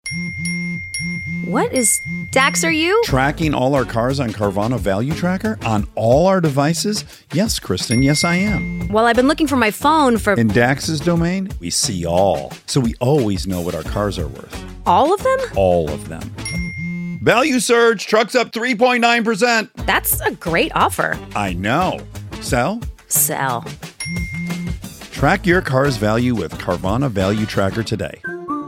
What is... Dax, are you? Tracking all our cars on Carvana Value Tracker on all our devices? Yes, Kristen, yes, I am. Well, I've been looking for my phone for... In Dax's domain, we see all. So we always know what our cars are worth. All of them? All of them. Value surge, trucks up 3.9%. That's a great offer. I know. Sell? Sell. Track your car's value with Carvana Value Tracker today.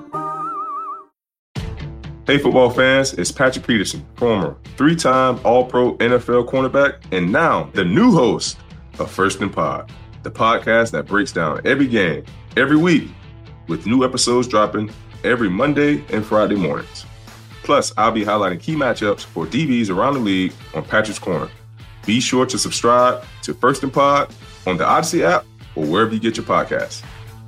Hey, football fans, it's Patrick Peterson, former three-time All-Pro NFL cornerback, and now the new host of First and Pod, the podcast that breaks down every game, every week, with new episodes dropping every Monday and Friday mornings. Plus, I'll be highlighting key matchups for DBs around the league on Patrick's Corner. Be sure to subscribe to First and Pod on the Odyssey app or wherever you get your podcasts.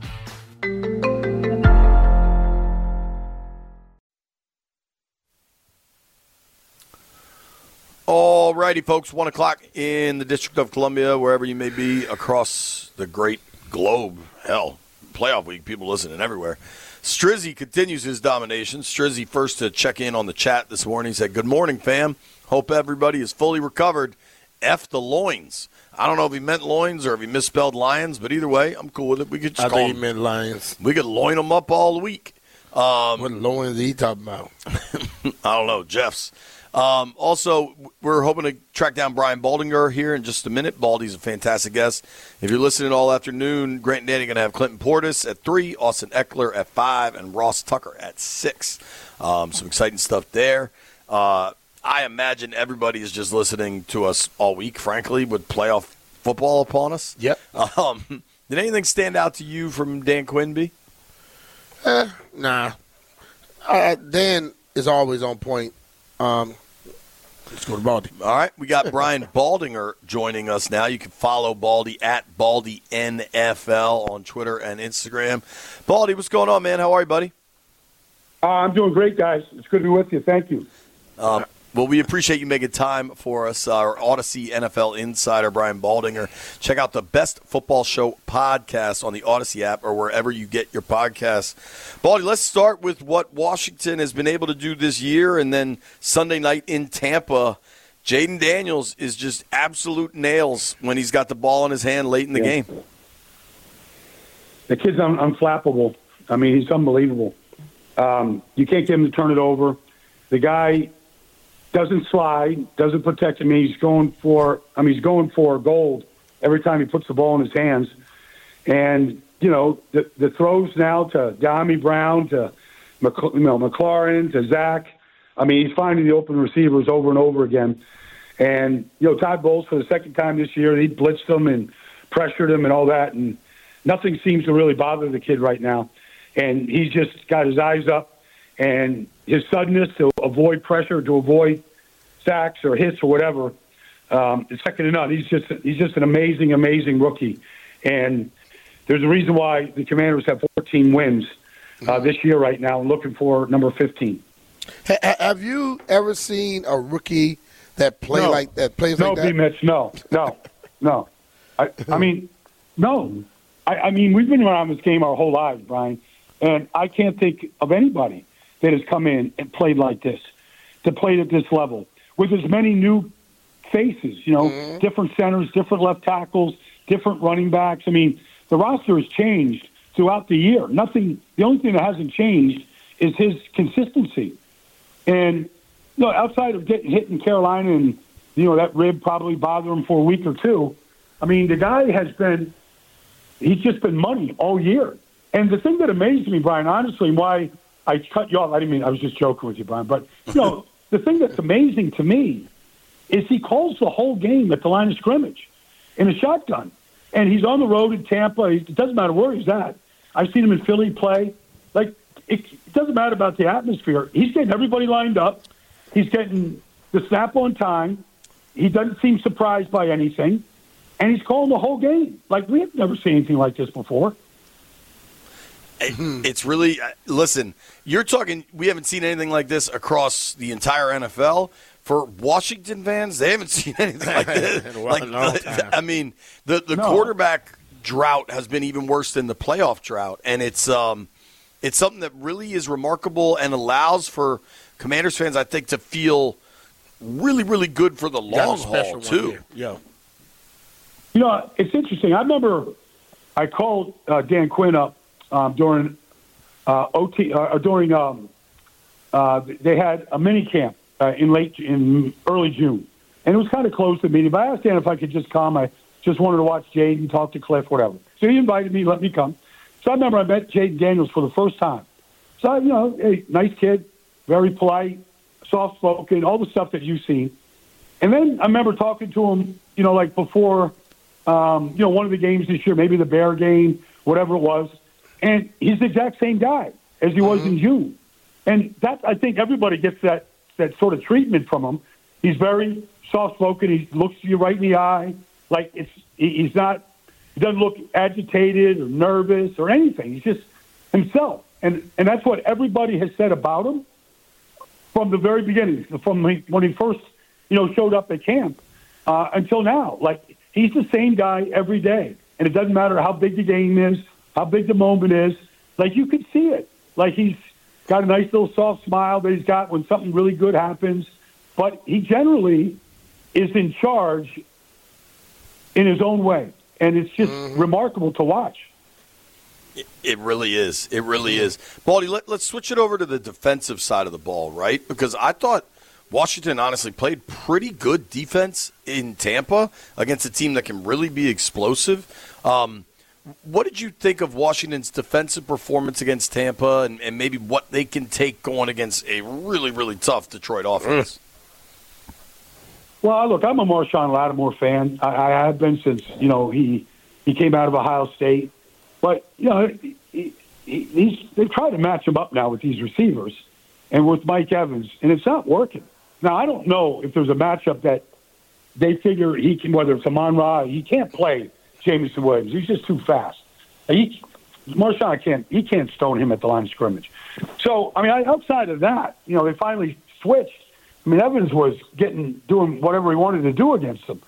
All righty, folks. 1 o'clock in the District of Columbia, wherever you may be across the great globe. Hell, playoff week, people listening everywhere. Strizzy continues his domination. Strizzy first to check in on the chat this morning. He said, "Good morning, fam. Hope everybody is fully recovered. F the loins." I don't know if he meant loins or if he misspelled lions, but either way, I'm cool with it. We could just I think he meant lions. We could loin them up all week. What loins he talking about? I don't know, Jeff's. Also, we're hoping to track down Brian Baldinger here in just a minute. Baldy's a fantastic guest. If you're listening all afternoon, Grant and Danny are going to have Clinton Portis at 3, Austin Eckler at 5, and Ross Tucker at 6. Some exciting stuff there. I imagine everybody is just listening to us all week, frankly, with playoff football upon us. Yep. Did anything stand out to you from Dan Quinby? Nah. Dan is always on point. Let's go to Baldy. All right, we got Brian Baldinger joining us now. You can follow Baldy at BaldyNFL on Twitter and Instagram. Baldy, what's going on, man? How are you, buddy? I'm doing great, guys. It's good to be with you. Thank you. Well, we appreciate you making time for us. Our Odyssey NFL insider, Brian Baldinger. Check out the Best Football Show podcast on the Odyssey app or wherever you get your podcasts. Baldy, let's start with what Washington has been able to do this year, and then Sunday night in Tampa. Jaden Daniels is just absolute nails when he's got the ball in his hand late in the game. The kid's unflappable. I mean, he's unbelievable. You can't get him to turn it over. The guy doesn't slide, doesn't protect him. He's going for gold every time he puts the ball in his hands. And, you know, the throws now to Dami Brown, to McLaurin, to Zach. I mean, he's finding the open receivers over and over again. And, you know, Todd Bowles, for the second time this year, he blitzed them and pressured him and all that. And nothing seems to really bother the kid right now. And he's just got his eyes up. And his suddenness to avoid pressure, to avoid sacks or hits or whatever, is second to none. He's just an amazing, amazing rookie. And there's a reason why the Commanders have 14 wins this year right now, and looking for number 15. Have you ever seen a rookie that plays like that? No, B-Mitch, no. I mean, no. I mean, we've been around this game our whole lives, Brian, and I can't think of anybody that has come in and played like this, to play at this level, with as many new faces, you know, different centers, different left tackles, different running backs. I mean, the roster has changed throughout the year. The only thing that hasn't changed is his consistency. And, you know, outside of getting hit in Carolina and, you know, that rib probably bothered him for a week or two, I mean, the guy he's just been money all year. And the thing that amazed me, Brian, honestly, why I cut you off. I was just joking with you, Brian. But, you know, the thing that's amazing to me is he calls the whole game at the line of scrimmage in a shotgun. And he's on the road in Tampa. It doesn't matter where he's at. I've seen him in Philly play. Like, it doesn't matter about the atmosphere. He's getting everybody lined up. He's getting the snap on time. He doesn't seem surprised by anything. And he's calling the whole game. Like, we have never seen anything like this before. It's really listen, you're talking we haven't seen anything like this across the entire NFL. For Washington fans, they haven't seen anything like this. I mean, the quarterback drought has been even worse than the playoff drought, and it's It's something that really is remarkable and allows for Commanders fans, I think, to feel really, really good for the long haul, too. Yeah. You know, it's interesting. I remember I called Dan Quinn up during OT they had a mini camp in early June, and it was kind of close to the meeting. But I asked Dan if I could just come. I just wanted to watch Jaden, talk to Cliff, whatever. So he invited me, let me come. So I remember I met Jaden Daniels for the first time. So, you know, a nice kid, very polite, soft-spoken, all the stuff that you've seen. And then I remember talking to him, you know, like before, one of the games this year, maybe the Bear game, whatever it was. And he's the exact same guy as he was in June. And that, I think everybody gets that sort of treatment from him. He's very soft-spoken. He looks you right in the eye. Like he doesn't look agitated or nervous or anything. He's just himself. And that's what everybody has said about him from the very beginning, from when he first, showed up at camp until now. Like, he's the same guy every day. And it doesn't matter how big the game is, how big the moment is. Like, you can see it. Like, he's got a nice little soft smile that he's got when something really good happens. But he generally is in charge in his own way. And it's just remarkable to watch. It really is. It really is. Baldy, let's switch it over to the defensive side of the ball, right? Because I thought Washington honestly played pretty good defense in Tampa against a team that can really be explosive. What did you think of Washington's defensive performance against Tampa and maybe what they can take going against a really, really tough Detroit offense? Well, look, I'm a Marshawn Lattimore fan. I have been since, he came out of Ohio State. But, they've tried to match him up now with these receivers and with Mike Evans, and it's not working. Now, I don't know if there's a matchup that they figure he can, whether it's Amon-Ra, he can't play Jameson Williams. He's just too fast. Marshawn can't stone him at the line of scrimmage. So, outside of that, they finally switched. Evans was doing whatever he wanted to do against them.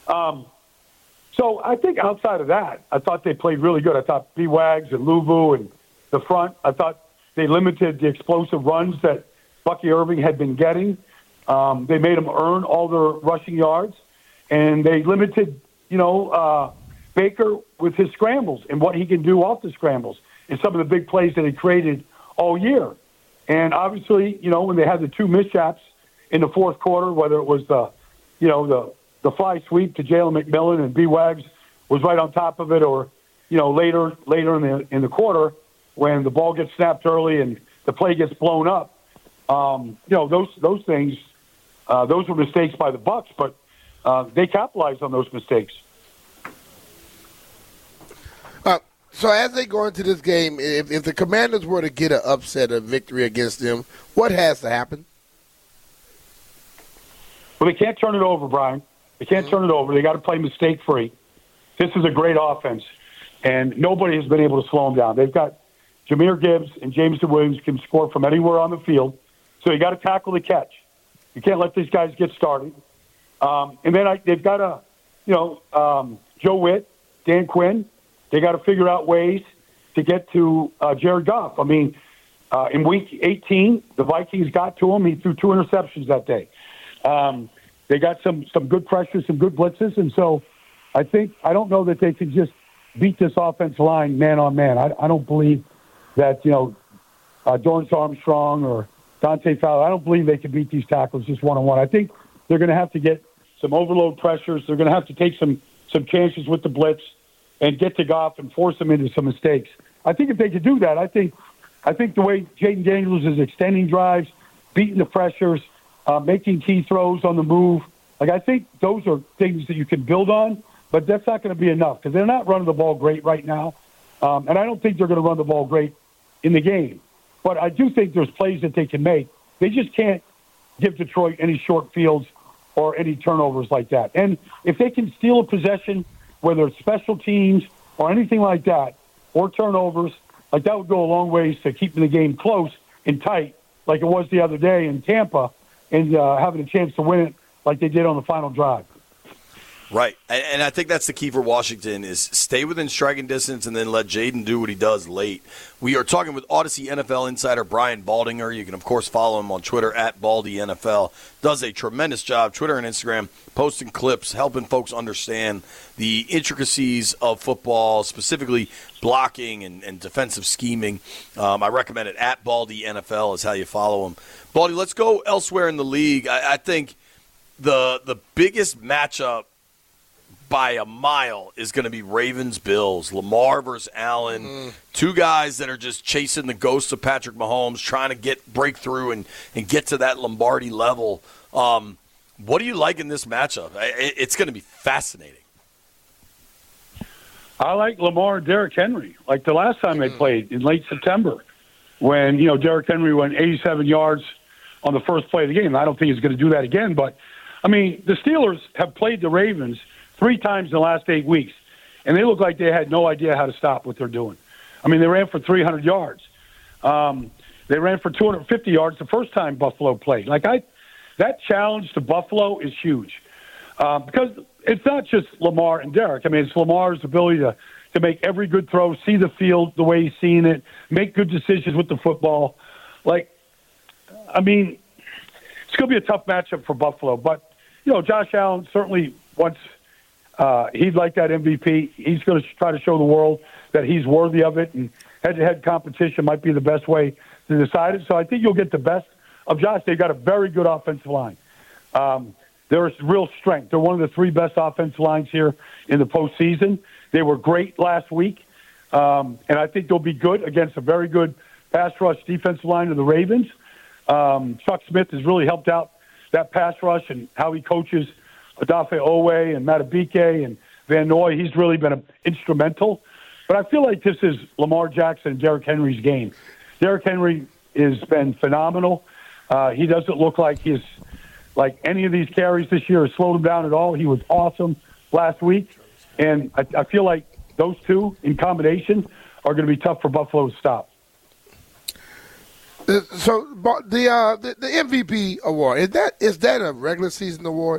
So I think outside of that, I thought they played really good. I thought B-Wags and Luvu and the front, I thought they limited the explosive runs that Bucky Irving had been getting. They made him earn all their rushing yards, and they limited, Baker with his scrambles and what he can do off the scrambles and some of the big plays that he created all year. And obviously, when they had the two mishaps in the fourth quarter, whether it was the fly sweep to Jalen McMillan and B-Wags was right on top of it, or later in the quarter when the ball gets snapped early and the play gets blown up. Those things, those were mistakes by the Bucs, but they capitalized on those mistakes. So as they go into this game, if the Commanders were to get an upset, a victory against them, what has to happen? Well, they can't turn it over, Brian. They can't turn it over. They got to play mistake-free. This is a great offense, and nobody has been able to slow them down. They've got Jahmyr Gibbs and Jameson Williams can score from anywhere on the field, so you got to tackle the catch. You can't let these guys get started. And then they've got Joe Witt, Dan Quinn. They got to figure out ways to get to Jared Goff. In Week 18, the Vikings got to him. He threw 2 interceptions that day. They got some good pressure, some good blitzes, and so I don't know that they can just beat this offensive line man on man. I don't believe that Dorrance Armstrong or Dante Fowler, I don't believe they can beat these tackles just one-on-one. I think they're going to have to get some overload pressures. They're going to have to take some chances with the blitz and get to Goff and force him into some mistakes. I think if they could do that, I think the way Jaden Daniels is extending drives, beating the pressures, making key throws on the move. I think those are things that you can build on, but that's not going to be enough because they're not running the ball great right now. And I don't think they're going to run the ball great in the game. But I do think there's plays that they can make. They just can't give Detroit any short fields or any turnovers like that. And if they can steal a possession, whether it's special teams or anything like that, or turnovers, that would go a long ways to keeping the game close and tight like it was the other day in Tampa, and having a chance to win it like they did on the final drive. Right, and I think that's the key for Washington is stay within striking distance and then let Jaden do what he does late. We are talking with Odyssey NFL insider Brian Baldinger. You can, of course, follow him on Twitter at BaldyNFL. Does a tremendous job, Twitter and Instagram, posting clips, helping folks understand the intricacies of football, specifically blocking and defensive scheming. I recommend it at BaldyNFL is how you follow him. Baldy, let's go elsewhere in the league. I think the biggest matchup by a mile is going to be Ravens-Bills. Lamar versus Allen. Two guys that are just chasing the ghost of Patrick Mahomes, trying to break through and get to that Lombardi level. What do you like in this matchup? It's going to be fascinating. I like Lamar and Derrick Henry, like the last time they played in late September when, Derrick Henry went 87 yards on the first play of the game. I don't think he's going to do that again, but, the Steelers have played the Ravens 3 times in the last 8 weeks, and they look like they had no idea how to stop what they're doing. They ran for 300 yards. They ran for 250 yards the first time Buffalo played. That challenge to Buffalo is huge because it's not just Lamar and Derrick. It's Lamar's ability to make every good throw, see the field the way he's seeing it, make good decisions with the football. It's going to be a tough matchup for Buffalo. But, Josh Allen certainly wants he'd like that MVP. He's going to try to show the world that he's worthy of it, and head-to-head competition might be the best way to decide it. So I think you'll get the best of Josh. They've got a very good offensive line. There is real strength. They're one of the 3 best offensive lines here in the postseason. They were great last week, and I think they'll be good against a very good pass rush defensive line of the Ravens. Chuck Smith has really helped out that pass rush and how he coaches Odafe Owe and Matabike and Van Noy. He's really been instrumental. But I feel like this is Lamar Jackson and Derrick Henry's game. Derrick Henry has been phenomenal. He doesn't look like any of these carries this year has slowed him down at all. He was awesome last week. And I feel like those two in combination are going to be tough for Buffalo to stop. So the MVP award, is that a regular season award?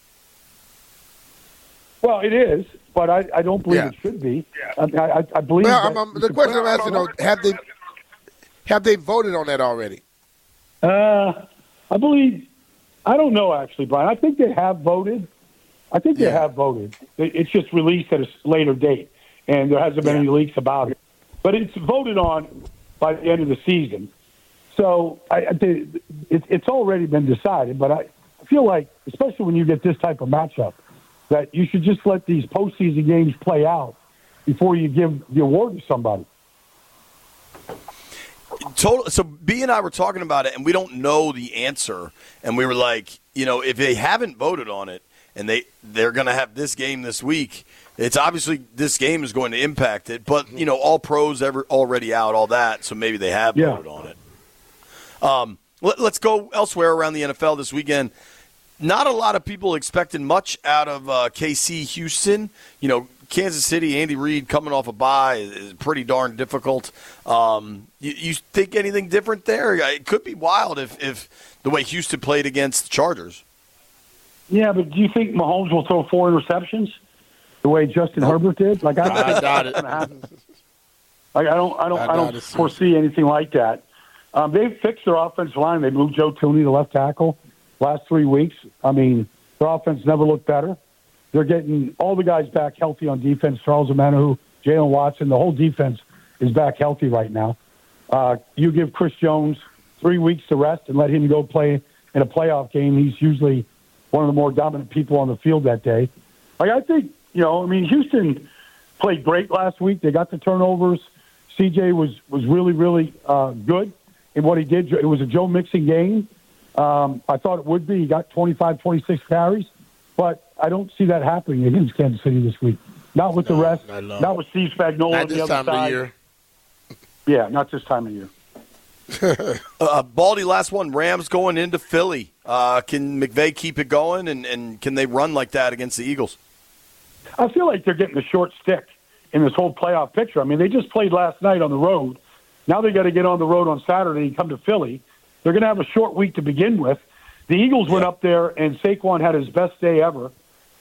Well, it is, but I don't believe it should be. Yeah. I believe. Well, the question I'm asking, have they voted on that already? I believe. I don't know, actually, Brian. I think they have voted. They have voted. It's just released at a later date, and there hasn't been any leaks about it. But it's voted on by the end of the season. So it's already been decided. But I feel like, especially when you get this type of matchup, that you should just let these postseason games play out before you give the award to somebody. So B and I were talking about it, and we don't know the answer. And we were like, if they haven't voted on it, and they're going to have this game this week, it's obviously this game is going to impact it. But all pros already out, all that, so maybe they have voted on it. Let's go elsewhere around the NFL this weekend. Not a lot of people expecting much out of KC Houston. Kansas City, Andy Reid coming off a bye is pretty darn difficult. You think anything different there? It could be wild if the way Houston played against the Chargers. Yeah, but do you think Mahomes will throw 4 interceptions the way Justin Herbert did? I doubt it. I don't foresee anything like that. They've fixed their offensive line. They moved Joe Tooney to left tackle last 3 weeks. Their offense never looked better. They're getting all the guys back healthy on defense. Charles Omenihu, Jalen Watson, the whole defense is back healthy right now. You give Chris Jones 3 weeks to rest and let him go play in a playoff game. He's usually one of the more dominant people on the field that day. I think, Houston played great last week. They got the turnovers. CJ was really, really good in what he did. It was a Joe Mixon game. I thought it would be. He got 25, 26 carries. But I don't see that happening against Kansas City this week. Not with the rest. Not with Steve Spagnuolo on the other side. Not this time of year. Yeah, not this time of year. Baldy, last one. Rams going into Philly. Can McVay keep it going, and can they run like that against the Eagles? I feel like they're getting the short stick in this whole playoff picture. They just played last night on the road. Now they got to get on the road on Saturday and come to Philly. They're going to have a short week to begin with. The Eagles went up there, and Saquon had his best day ever.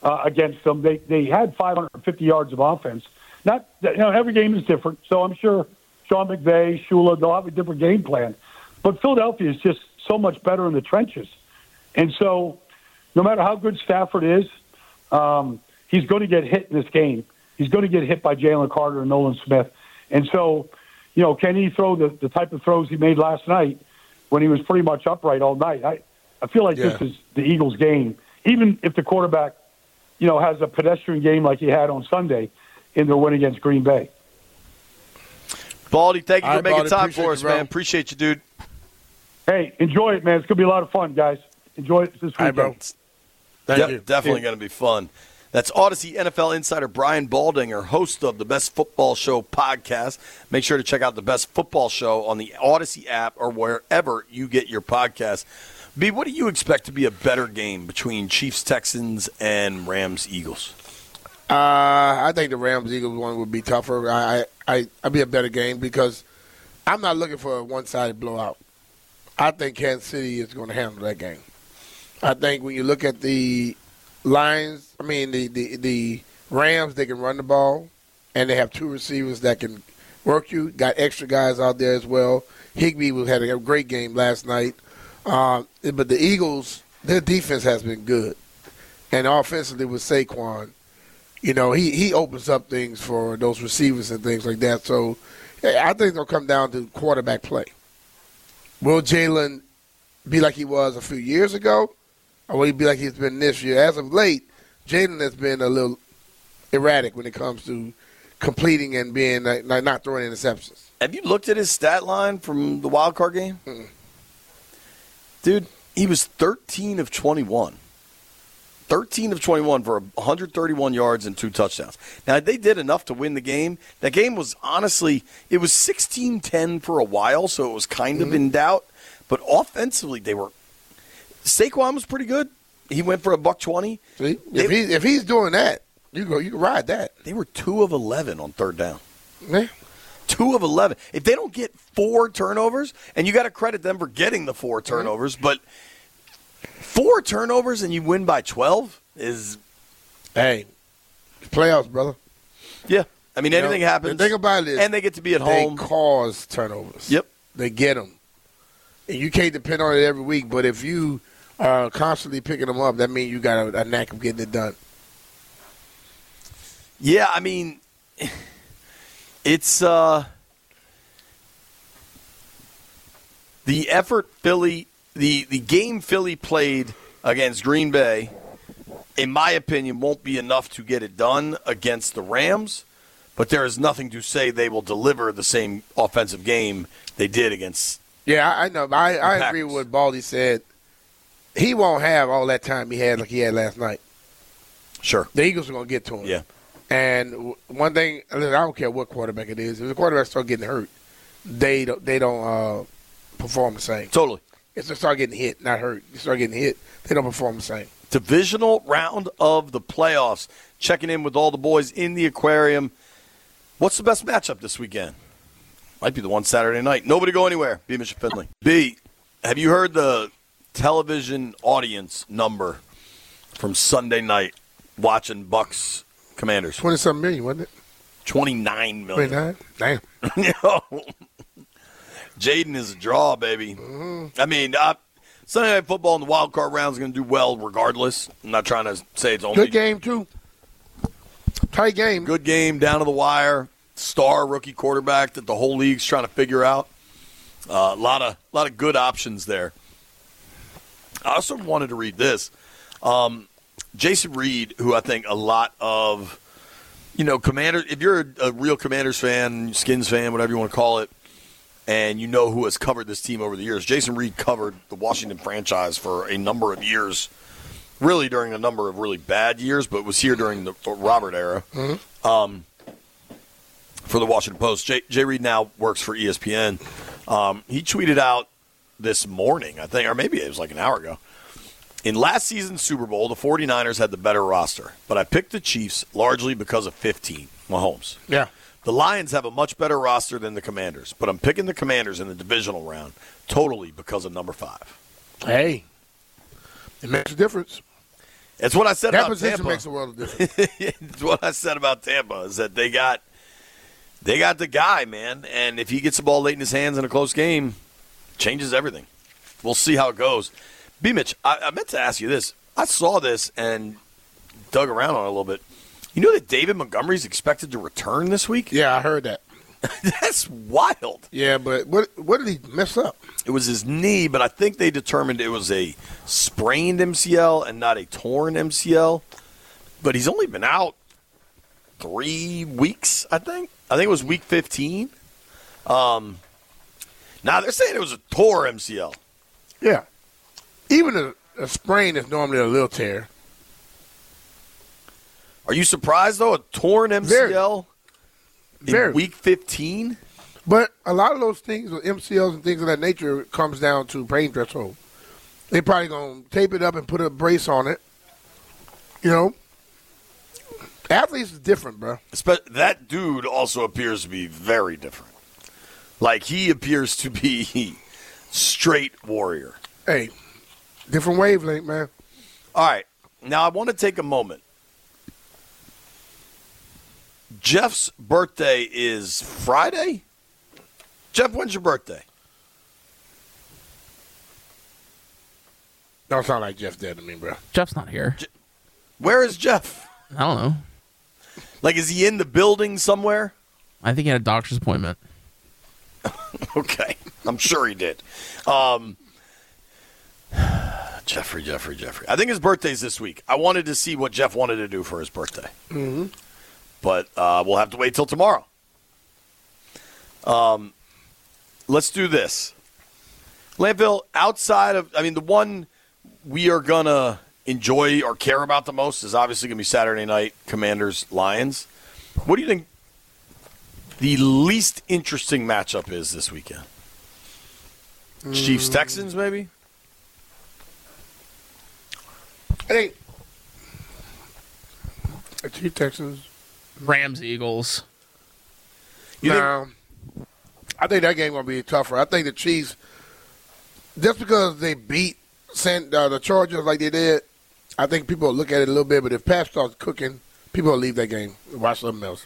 against them. They had 550 yards of offense. Not every game is different, so I'm sure Sean McVay, Shula, they'll have a different game plan. But Philadelphia is just so much better in the trenches. And so no matter how good Stafford is, he's going to get hit in this game. He's going to get hit by Jalen Carter and Nolan Smith. And so, can he throw the type of throws he made last night when he was pretty much upright all night? I feel like this is the Eagles' game. Even if the quarterback, has a pedestrian game like he had on Sunday in their win against Green Bay. Baldy, thank you for making Baldy, time for us, you, bro. man. Appreciate you, dude. Hey, enjoy it, man. It's going to be a lot of fun, guys. Enjoy it this weekend. All right, bro. Thank you. Definitely going to be fun. That's Odyssey NFL insider Brian Baldinger, host of the Best Football Show podcast. Make sure to check out the Best Football Show on the Odyssey app or wherever you get your podcast. B, what do you expect to be a better game between Chiefs-Texans and Rams-Eagles? I think the Rams-Eagles one would be tougher. I'd be a better game because I'm not looking for a one-sided blowout. I think Kansas City is going to handle that game. I think when you look at the Lions, the Rams, they can run the ball, and they have two receivers that can work you. Got extra guys out there as well. Higbee had a great game last night. But the Eagles, their defense has been good. And offensively with Saquon, he opens up things for those receivers and things like that. So I think it'll come down to quarterback play. Will Jalen be like he was a few years ago, or will he be like he's been this year? As of late, Jalen has been a little erratic when it comes to completing and being not throwing interceptions. Have you looked at his stat line from the wild card game? Mm-mm. Dude, he was 13 of 21. 13 of 21 for 131 yards and 2 touchdowns. Now, they did enough to win the game. That game was honestly, it was 16-10 for a while, so it was kind of in doubt. But offensively, Saquon was pretty good. He went for $120. See, if he's doing that, you can ride that. They were 2 of 11 on third down. Yeah. 2 of 11. If they don't get 4 turnovers, and you got to credit them for getting the 4 turnovers, but 4 turnovers and you win by 12 is... Hey, playoffs, brother. Yeah. I mean, anything happens. The thing about it is, and they get to be at home. They cause turnovers. Yep. They get them. And you can't depend on it every week, but if you are constantly picking them up, that means you got a knack of getting it done. Yeah, I mean, it's the effort Philly, the game Philly played against Green Bay, in my opinion, won't be enough to get it done against the Rams, but there is nothing to say they will deliver the same offensive game they did against. Yeah, I know. I agree with what Baldy said. He won't have all that time he had like he had last night. Sure. The Eagles are going to get to him. Yeah. And one thing, I don't care what quarterback it is. If the quarterback starts getting hurt, they don't perform the same. Totally. If they start getting hit, not hurt, they start getting hit, they don't perform the same. Divisional round of the playoffs. Checking in with all the boys in the aquarium. What's the best matchup this weekend? Might be the one Saturday night. Nobody go anywhere. B. Mitchell Finley. B, have you heard the television audience number from Sunday night watching Bucks Commanders? 20-something million, wasn't it? 29 million. 29? Damn. Jaden is a draw, baby. I mean, Sunday Night Football in the wild card round is going to do well regardless. I'm not trying to say it's only good game, too. Tight game. Good game, down to the wire. Star rookie quarterback that the whole league's trying to figure out. A lot of good options there. I also wanted to read this. Jason Reed, who I think a lot of, Commanders, if you're a real Commanders fan, Skins fan, whatever you want to call it, and you know who has covered this team over the years, Jason Reed covered the Washington franchise for a number of years, really during a number of really bad years, but was here during the Robert era. For the Washington Post. Jay Reed now works for ESPN. He tweeted out this morning, I think, or maybe it was like an hour ago. In last season's Super Bowl, the 49ers had the better roster, but I picked the Chiefs largely because of 15, Mahomes. Yeah. The Lions have a much better roster than the Commanders, but I'm picking the Commanders in the divisional round totally because of number 5. Hey. It makes a difference. It's what I said That about position Tampa. makes a world of difference. It's what I said about Tampa is that they got the guy, man, and if he gets the ball late in his hands in a close game, changes everything. We'll see how it goes. B-Mitch, I meant to ask you this. I saw this and dug around on it a little bit. You know that David Montgomery's expected to return this week? Yeah, I heard that. That's wild. Yeah, but what did he mess up? It was his knee, but I think they determined it was a sprained MCL and not a torn MCL. But he's only been out 3 weeks, I think. I think it was week 15. Now they're saying it was a tore MCL. Yeah. Even a sprain is normally a little tear. Are you surprised, though? A torn MCL Very. in week 15? But a lot of those things with MCLs and things of that nature comes down to pain threshold. They probably going to tape it up and put a brace on it. You know? Athletes is different, bro. That dude also appears to be very different. Like, he appears to be straight warrior. Hey, different wavelength, man. All right. Now, I want to take a moment. Jeff's birthday is Friday? Jeff, when's your birthday? Don't sound like Jeff dead to me, bro. Jeff's not here. Where is Jeff? I don't know. Like, is he in the building somewhere? I think he had a doctor's appointment. Okay. I'm sure he did. Jeffrey. I think his birthday's this week. I wanted to see what Jeff wanted to do for his birthday. Mm-hmm. But we'll have to wait till tomorrow. Let's do this. Lampville, outside of, the one we are going to enjoy or care about the most is obviously going to be Saturday night, Commanders-Lions. What do you think the least interesting matchup is this weekend? Chiefs-Texans, maybe? I think Chiefs-Texans. Rams-Eagles. I think that game going to be tougher. I think the Chiefs, just because they beat the Chargers like they did, I think people will look at it a little bit, but if Pat starts cooking, people will leave that game and watch something else.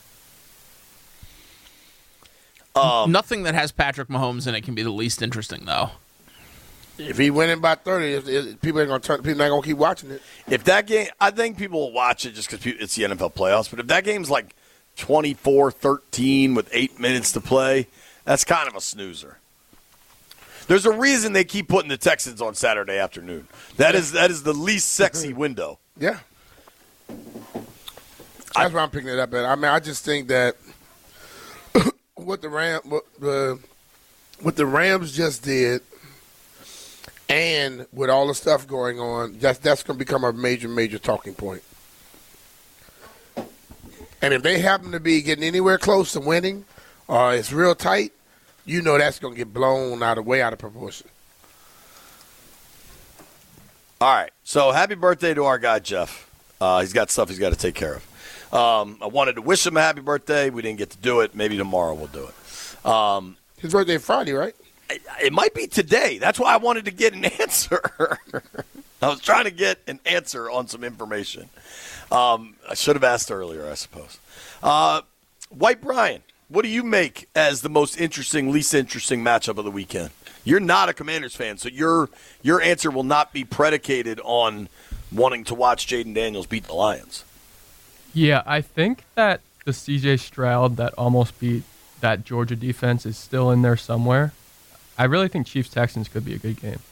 Nothing that has Patrick Mahomes in it can be the least interesting, though. If he winning by 30, people ain't gonna people not gonna keep watching it. If that game, I think people will watch it just because it's the NFL playoffs. But if that game's like 24-13 with 8 minutes to play, that's kind of a snoozer. There's a reason they keep putting the Texans on Saturday afternoon. That is the least sexy window. Yeah, that's why I'm picking it up at. I just think that what the Rams just did. And with all the stuff going on, that's going to become a major, major talking point. And if they happen to be getting anywhere close to winning, or it's real tight, you know that's going to get blown way out of proportion. All right. So happy birthday to our guy, Jeff. He's got stuff he's got to take care of. I wanted to wish him a happy birthday. We didn't get to do it. Maybe tomorrow we'll do it. His birthday Friday, right? It might be today. That's why I wanted to get an answer. I was trying to get an answer on some information. I should have asked earlier, I suppose. White Brian, what do you make as the most interesting, least interesting matchup of the weekend? You're not a Commanders fan, so your answer will not be predicated on wanting to watch Jaden Daniels beat the Lions. Yeah, I think that the C.J. Stroud that almost beat that Georgia defense is still in there somewhere. I really think Chiefs-Texans could be a good game.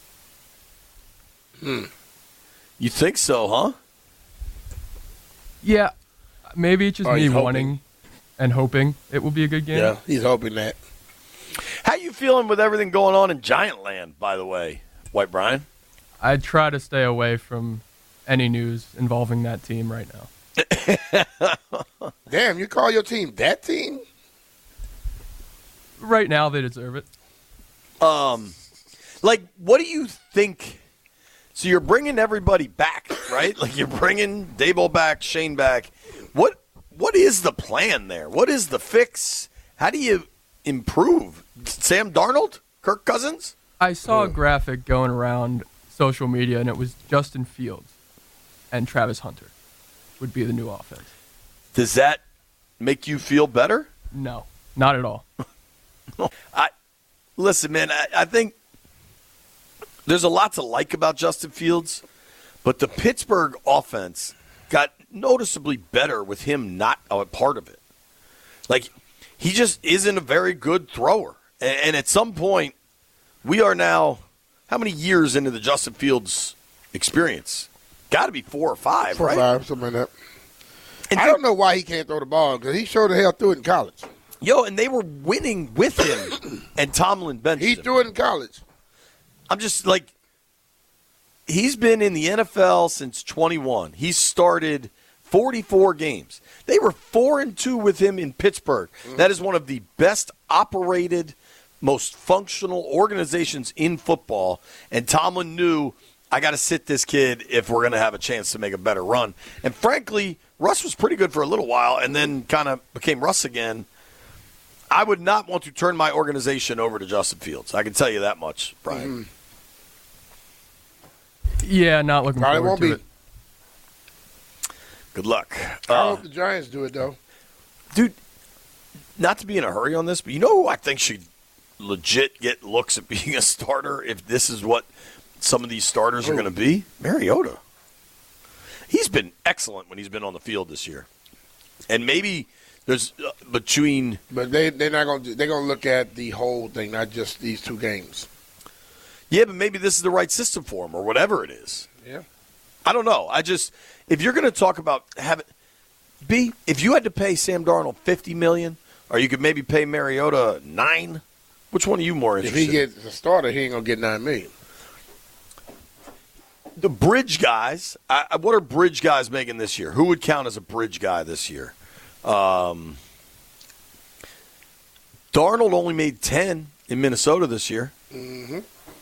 You think so, huh? Yeah, maybe it's just me he's hoping. wanting and hoping it will be a good game. Yeah, he's hoping that. How you feeling with everything going on in Giant Land, by the way, White Brian? I try to stay away from any news involving that team right now. Damn, you call your team that team? Right now, they deserve it. What do you think? So you're bringing everybody back, right? Like you're bringing Daboll back, Shane back. What is the plan there? What is the fix? How do you improve? Sam Darnold? Kirk Cousins? I saw a graphic going around social media, and it was Justin Fields. and Travis Hunter would be the new offense. Does that make you feel better? No, not at all. Listen, man, I think there's a lot to like about Justin Fields, but the Pittsburgh offense got noticeably better with him not a part of it. Like, he just isn't a very good thrower. And at some point, we are now, how many years into the Justin Fields experience? Got to be 4 or 5, right? 5, something like that. And I don't know why he can't throw the ball because he showed the hell threw it in college. Yo, and they were winning with him, and Tomlin benched him. He threw it in college. I'm just like, he's been in the NFL since 21. He's started 44 games. They were 4-2 with him in Pittsburgh. Mm-hmm. That is one of the best operated, most functional organizations in football. And Tomlin knew, I got to sit this kid if we're going to have a chance to make a better run. And frankly, Russ was pretty good for a little while and then kind of became Russ again. I would not want to turn my organization over to Justin Fields. I can tell you that much, Brian. Mm-hmm. Yeah, not looking Probably forward won't to be. it. Good luck. I hope the Giants do it, though. Dude, not to be in a hurry on this, but you know who I think should legit get looks at being a starter if this is what some of these starters are going to be? Mariota. He's been excellent when he's been on the field this year. And maybe there's between. But they're not going to. They're going to look at the whole thing, not just these 2 games. Yeah, but maybe this is the right system for him or whatever it is. Yeah. I don't know. If you're going to talk about if you had to pay Sam Darnold $50 million, or you could maybe pay Mariota $9 million, which one are you more interested in? If he gets a starter, he ain't going to get $9 million. The bridge guys, what are bridge guys making this year? Who would count as a bridge guy this year? Darnold only made 10 in Minnesota this year. Mm-hmm.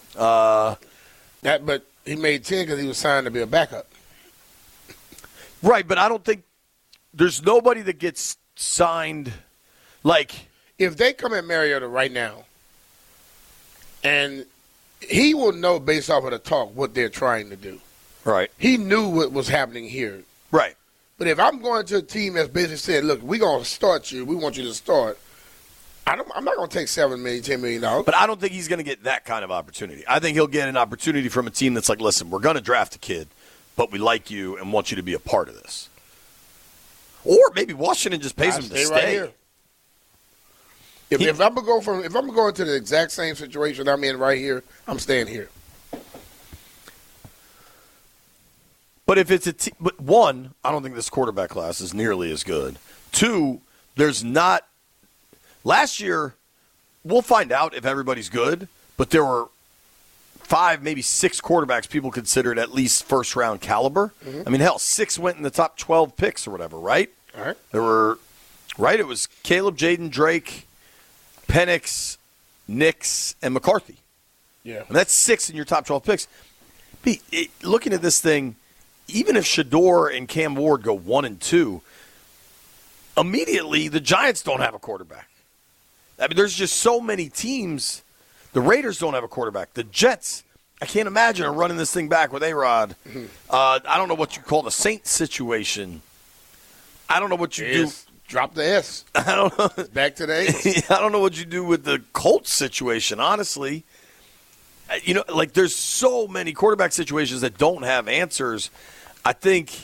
But he made 10 because he was signed to be a backup. Right, but I don't think there's nobody that gets signed like. If they come at Mariota right now, and he will know based off of the talk what they're trying to do. Right. He knew what was happening here. Right. But if I'm going to a team that's basically said, look, we're going to start you. We want you to start. I'm not going to take $7 million, $10 million. But I don't think he's going to get that kind of opportunity. I think he'll get an opportunity from a team that's like, listen, we're going to draft a kid, but we like you and want you to be a part of this. Or maybe Washington just pays him to stay. Right here. If I'm going to the exact same situation I'm in right here, I'm staying here. But if it's but one, I don't think this quarterback class is nearly as good. 2, there's not. Last year, we'll find out if everybody's good, but there were 5, maybe 6 quarterbacks people considered at least first-round caliber. Mm-hmm. I mean, hell, 6 went in the top 12 picks or whatever, right? All right. There were, right? It was Caleb, Jaden, Drake, Penix, Nix, and McCarthy. Yeah. And that's 6 in your top 12 picks. Looking at this thing, even if Shador and Cam Ward go 1 and 2, immediately the Giants don't have a quarterback. I mean, there's just so many teams. The Raiders don't have a quarterback. The Jets, I can't imagine, are running this thing back with A-Rod. Mm-hmm. I don't know what you call the Saints situation. I don't know what you do. Drop the S. I don't know. Back to the A's. I don't know what you do with the Colts situation, honestly. You know, like there's so many quarterback situations that don't have answers. I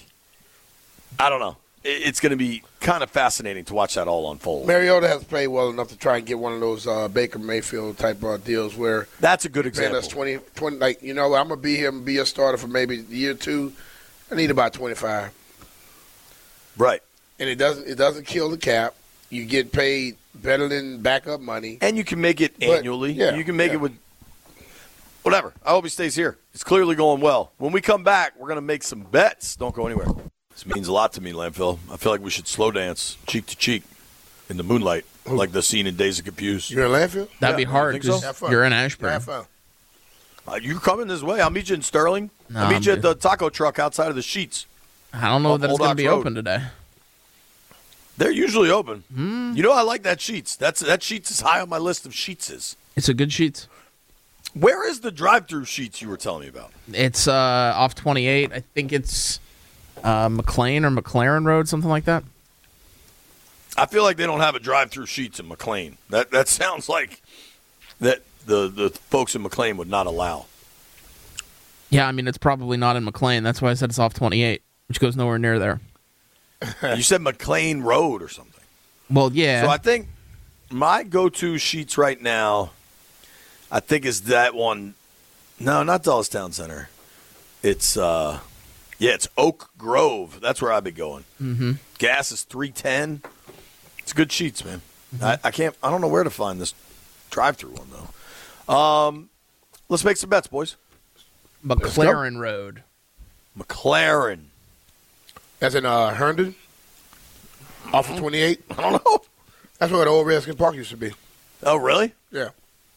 don't know. It's going to be kind of fascinating to watch that all unfold. Mariota has played well enough to try and get one of those Baker Mayfield type deals where that's a good example. Us 20, like, you know, I'm going to be here and be a starter for maybe year 2. I need about 25. Right. And it doesn't kill the cap. You get paid better than backup money. And you can make it annually. Yeah, you can make it with whatever. I hope he stays here. It's clearly going well. When we come back, we're going to make some bets. Don't go anywhere. This means a lot to me, Landfill. I feel like we should slow dance cheek to cheek in the moonlight, like the scene in Days of Confused. You're in Landfill? That'd be hard because you're in Ashburn. You're coming this way. I'll meet you in Sterling. No, I'll meet you at the taco truck outside of the Sheets. I don't know that it's going to be open today. They're usually open. You know, I like that Sheets. That Sheets is high on my list of Sheetses. It's a good Sheets. Where is the drive-through Sheets you were telling me about? It's off 28. I think it's McLean or McLaren Road, something like that. I feel like they don't have a drive-through Sheetz in McLean. That sounds like that the folks in McLean would not allow. Yeah, I mean, it's probably not in McLean. That's why I said it's off 28, which goes nowhere near there. You said McLean Road or something. Well, yeah. So I think my go-to Sheetz right now, I think is that one. No, not Dulles Town Center. It's it's Oak Grove. That's where I'd be going. Mm-hmm. Gas is $3.10. It's good Sheetz, man. Mm-hmm. I don't know where to find this drive-through one though. Let's make some bets, boys. McLaren Road. McLaren. That's in Herndon? Off of 28? I don't know. That's where the old Redskins Park used to be. Oh, really? Yeah.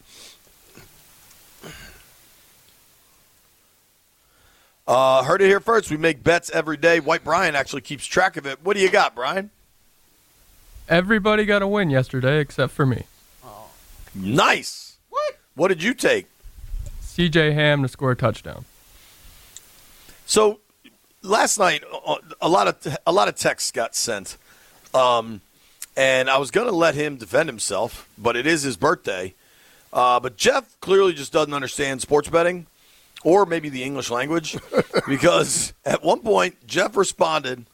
Heard it here first. We make bets every day. White Brian actually keeps track of it. What do you got, Brian? Everybody got a win yesterday except for me. Nice. What did you take? C.J. Ham to score a touchdown. So last night, a lot of texts got sent, and I was going to let him defend himself, but it is his birthday. But Jeff clearly just doesn't understand sports betting, or maybe the English language, because at one point Jeff responded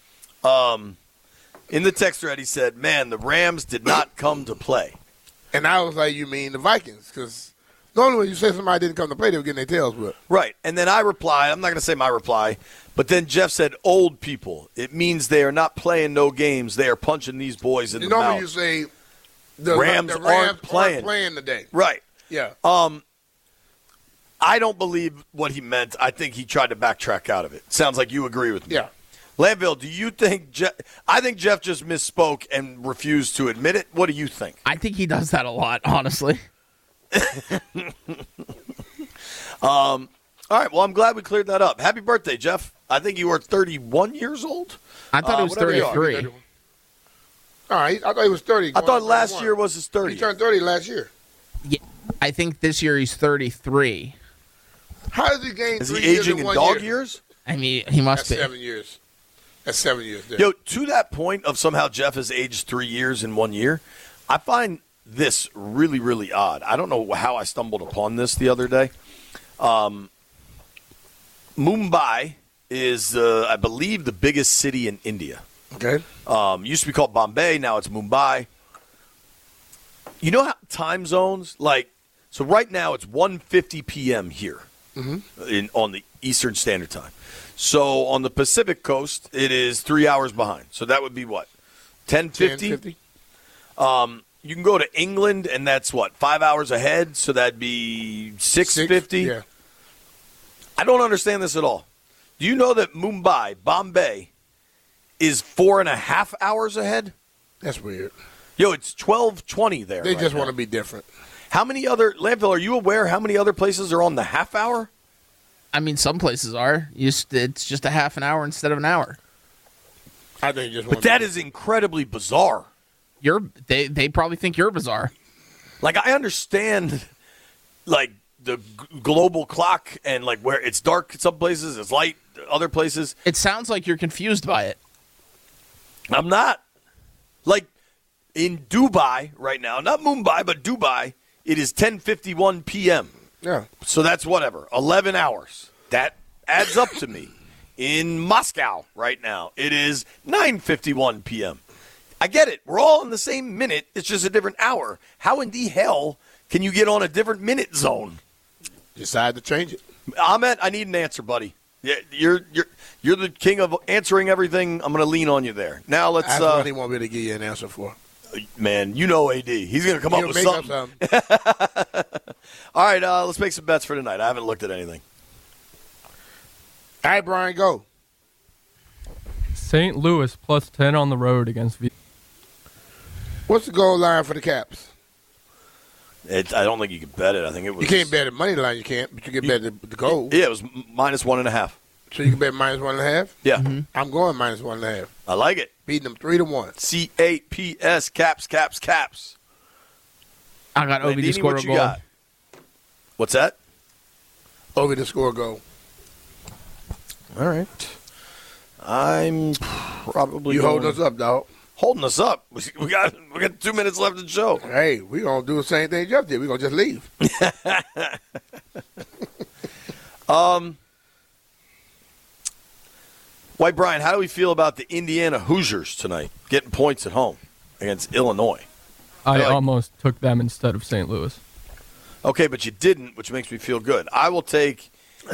in the text thread. He said, "Man, the Rams did not come to play." And I was like, "You mean the Vikings?" Because normally when you say somebody didn't come to play, they were getting their tails whipped. Right. And then I replied, I'm not going to say my reply, but then Jeff said, old people. It means they are not playing no games. They are punching these boys in the mouth. Normally you say the Rams aren't playing today. Right. Yeah. I don't believe what he meant. I think he tried to backtrack out of it. Sounds like you agree with me. Yeah. Landville, do you think I think Jeff just misspoke and refused to admit it. What do you think? I think he does that a lot, honestly. All right. Well, I'm glad we cleared that up. Happy birthday, Jeff. I think you were 31 years old. I thought it was 33. All right. I thought he was 30. I thought last year was his 30. He turned 30 last year. Yeah, I think this year he's 33. How does he gain Is 3 he years aging in in 1 dog year? years? I mean, he must That's be. 7 years. That's 7 years. There. Yo, to that point of somehow Jeff has aged 3 years in 1 year, I find this really, really odd. I don't know how I stumbled upon this the other day. Mumbai is, I believe, the biggest city in India. Okay. Used to be called Bombay. Now it's Mumbai. You know how time zones, so right now it's 1:50 p.m. here on the Eastern Standard Time. So on the Pacific Coast, it is 3 hours behind. So that would be what? 10:50? 10:50. You can go to England, and that's what, 5 hours ahead? So that'd be 6:50? Yeah. I don't understand this at all. Do you know that Mumbai, Bombay, is 4.5 hours ahead? That's weird. Yo, it's 12:20 there. They right just now. want to be different. How many other, Landfill, are you aware how many other places are on the half hour? I mean, some places are. It's just a half an hour instead of an hour. I think just. But that is incredibly bizarre. They probably think you're bizarre. Like, I understand, the global clock and, where it's dark in some places, it's light other places. It sounds like you're confused by it. I'm not. In Dubai right now, not Mumbai, but Dubai, it is 10:51 p.m. Yeah. So that's whatever, 11 hours. That adds up to me. In Moscow right now, it is 9:51 p.m. I get it. We're all in the same minute. It's just a different hour. How in the hell can you get on a different minute zone? Decide to change it. Ahmed, I need an answer, buddy. Yeah, you're the king of answering everything. I'm going to lean on you there. Now let's. That's what he won't be able to give you an answer for. Man, you know AD. He's going to come up with something. All right, let's make some bets for tonight. I haven't looked at anything. All right, Brian, go. St. Louis plus 10 on the road against V. What's the goal line for the Caps? I don't think you can bet it. I think it was. You can't bet the money line. You can't, but you can bet the goal. Yeah, it was -1.5. So you can bet -1.5. Yeah, I'm going -1.5. I like it. Beating them 3-1. CAPS caps. I got Ovi to score what a you goal. got? What's that? Ovi to score a goal. All right. I'm probably You hold us up, dog. Holding us up. We got 2 minutes left in the show. Hey, we're going to do the same thing Jeff did. We're going to just leave. White Brian, how do we feel about the Indiana Hoosiers tonight getting points at home against Illinois? I almost took them instead of St. Louis. Okay, but you didn't, which makes me feel good. I will take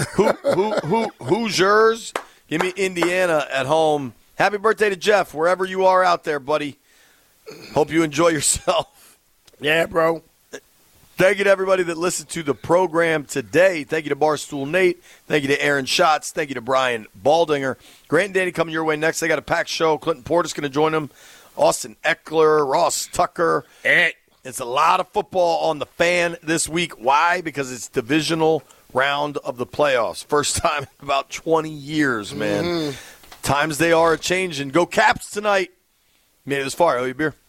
Hoosiers. Give me Indiana at home. Happy birthday to Jeff, wherever you are out there, buddy. Hope you enjoy yourself. Yeah, bro. Thank you to everybody that listened to the program today. Thank you to Barstool Nate. Thank you to Aaron Schatz. Thank you to Brian Baldinger. Grant and Danny coming your way next. They got a packed show. Clinton Portis going to join them. Austin Eckler, Ross Tucker. It's a lot of football on the Fan this week. Why? Because it's divisional round of the playoffs. First time in about 20 years, man. Times they are a-changing. Go Caps tonight. Made it this far. Oh, your beer.